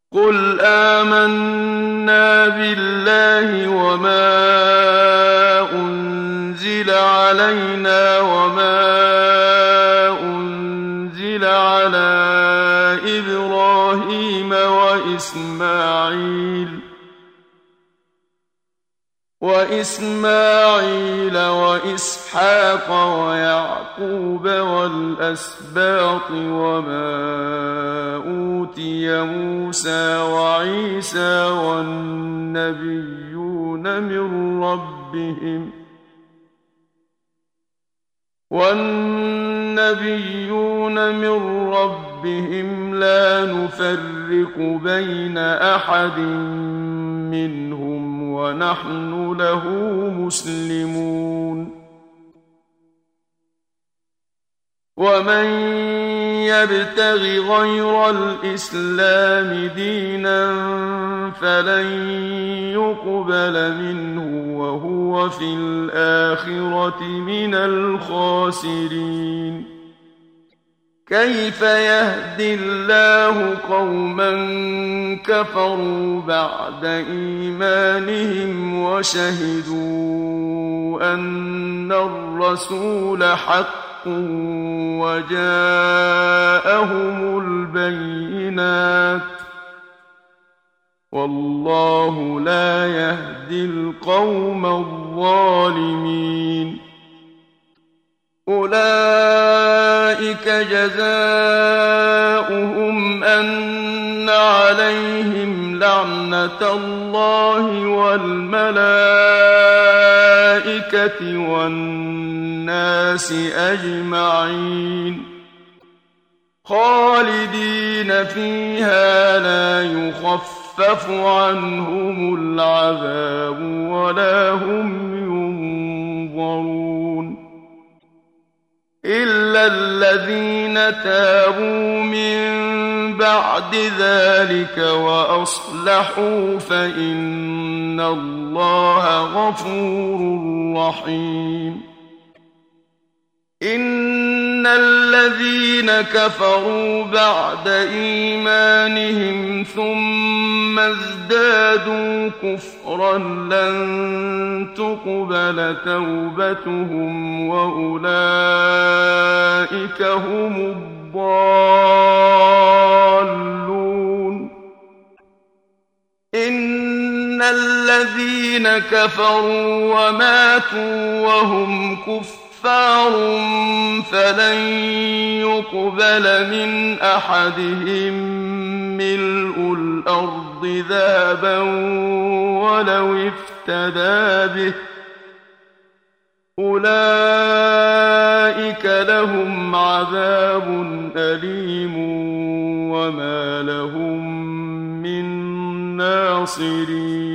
قُلْ آمَنَّا بِاللَّهِ وَمَا أُنزِلَ عَلَيْنَا وَمَا أُنزِلَ عَلَىٰ إِبْرَاهِيمَ وَإِسْمَاعِيلَ وَإِسْحَاقَ وَيَعْقُوبَ وَالْأَسْبَاطِ وَمَا أُوتِيَ مُوسَىٰ وَعِيسَىٰ وَالنَّبِيُّونَ مِن رَّبِّهِمْ لَا نُفَرِّقُ بَيْنَ أَحَدٍ مِّنْهُمْ وَنَحْنُ لَهُ مُسْلِمُونَ وَمَن يَبْتَغِ غَيْرَ الْإِسْلَامِ دِينًا فَلَن يُقْبَلَ مِنْهُ وَهُوَ فِي الْآخِرَةِ مِنَ الْخَاسِرِينَ كَيْفَ يَهْدِي اللَّهُ قَوْمًا كَفَرُوا بَعْدَ إِيمَانِهِمْ وَشَهِدُوا أَنَّ الرَّسُولَ حَقٌّ وَجَاءَهُمُ الْبَيِّنَاتُ ۚ وَاللَّهُ لَا يَهْدِي الْقَوْمَ الظَّالِمِينَ أُولَٰئِكَ جَزَاؤُهُمْ أَنَّ عَلَيْهِمْ لَعْنَةَ اللَّهِ وَالْمَلَائِكَةِ وَالنَّاسِ أَجْمَعِينَ خَالِدِينَ فِيهَا لَا يُخَفَّفُ عَنْهُمُ الْعَذَابُ وَلَا هُمْ يُنظَرُونَ إِلَّا الَّذِينَ تَابُوا مِن بَعْدِ ذَٰلِكَ وَأَصْلَحُوا فَإِنَّ اللَّهَ غَفُورٌ رَّحِيمٌ إِنَّ الَّذِينَ كَفَرُوا بَعْدَ إِيمَانِهِمْ ثُمَّ ازْدَادُوا كُفْرًا لَّن تُقْبَلَ تَوْبَتُهُمْ وَأُولَٰئِكَ هُمُ الضَّالُّونَ إِنَّ الَّذِينَ كَفَرُوا وَمَاتُوا وَهُمْ كُفَّارٌ فَلَن يُقْبَلَ مِنْ أَحَدِهِم مِّلْءُ الْأَرْضِ ذَهَبًا وَلَوِ افْتَدَىٰ بِهِ ۗ أُولَٰئِكَ لَهُمْ عَذَابٌ أَلِيمٌ وَمَا لَهُم مِّن نَّاصِرِينَ